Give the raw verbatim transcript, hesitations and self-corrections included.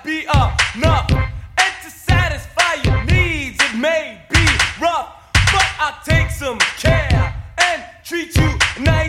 be enough. And to satisfy your needs, it may be rough, but I'll take some care and treat you nice.